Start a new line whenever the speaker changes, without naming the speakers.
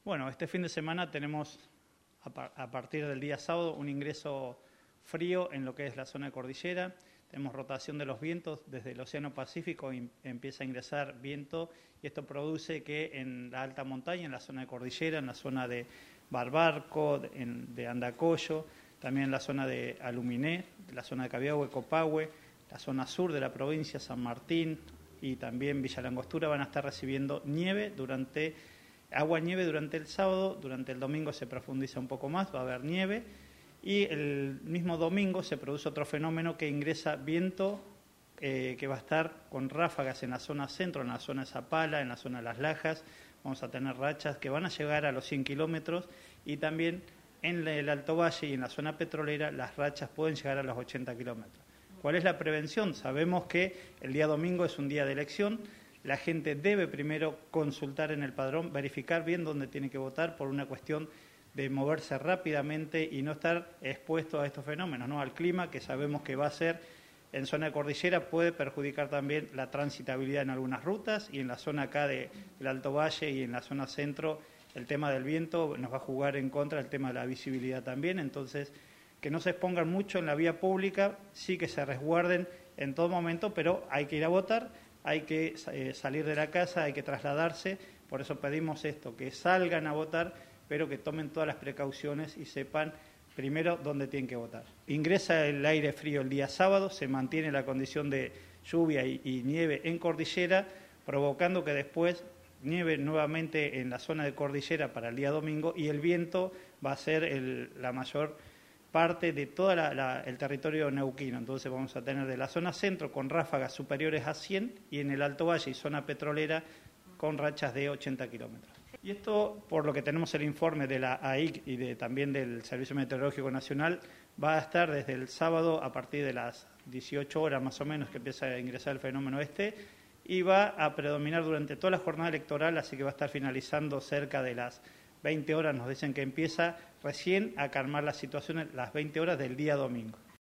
Bueno, este fin de semana tenemos a partir del día sábado un ingreso frío en lo que es la zona de cordillera. Tenemos rotación de los vientos desde el Océano Pacífico, empieza a ingresar viento y esto produce que en la alta montaña, en la zona de cordillera, en la zona de Barbarco, de Andacollo, también en la zona de Aluminé, la zona de Cabiahue, Copahue, la zona sur de la provincia, San Martín y también Villa Langostura van a estar recibiendo agua-nieve durante el sábado. Durante el domingo se profundiza un poco más, va a haber nieve. Y el mismo domingo se produce otro fenómeno que ingresa viento que va a estar con ráfagas en la zona centro, en la zona de Zapala, en la zona de Las Lajas. Vamos a tener rachas que van a llegar a los 100 kilómetros y también en el Alto Valle y en la zona petrolera las rachas pueden llegar a los 80 kilómetros. ¿Cuál es la prevención? Sabemos que el día domingo es un día de elección. La gente debe primero consultar en el padrón, verificar bien dónde tiene que votar por una cuestión de moverse rápidamente y no estar expuesto a estos fenómenos, ¿no? Al clima, que sabemos que va a ser en zona de cordillera, puede perjudicar también la transitabilidad en algunas rutas y en la zona acá del Alto Valle y en la zona centro el tema del viento nos va a jugar en contra, el tema de la visibilidad también. Entonces, que no se expongan mucho en la vía pública, sí que se resguarden en todo momento, pero hay que ir a votar, hay que salir de la casa, hay que trasladarse, por eso pedimos esto, que salgan a votar, pero que tomen todas las precauciones y sepan primero dónde tienen que votar. Ingresa el aire frío el día sábado, se mantiene la condición de lluvia y nieve en cordillera, provocando que después nieve nuevamente en la zona de cordillera para el día domingo y el viento va a ser la mayor parte de todo el territorio neuquino. Entonces vamos a tener de la zona centro con ráfagas superiores a 100 y en el Alto Valle y zona petrolera con rachas de 80 kilómetros. Y esto, por lo que tenemos el informe de la AIC y también del Servicio Meteorológico Nacional, va a estar desde el sábado a partir de las 18 horas más o menos que empieza a ingresar el fenómeno y va a predominar durante toda la jornada electoral, así que va a estar finalizando cerca de las 20 horas, nos dicen que empieza recién a calmar la situación las 20 horas del día domingo.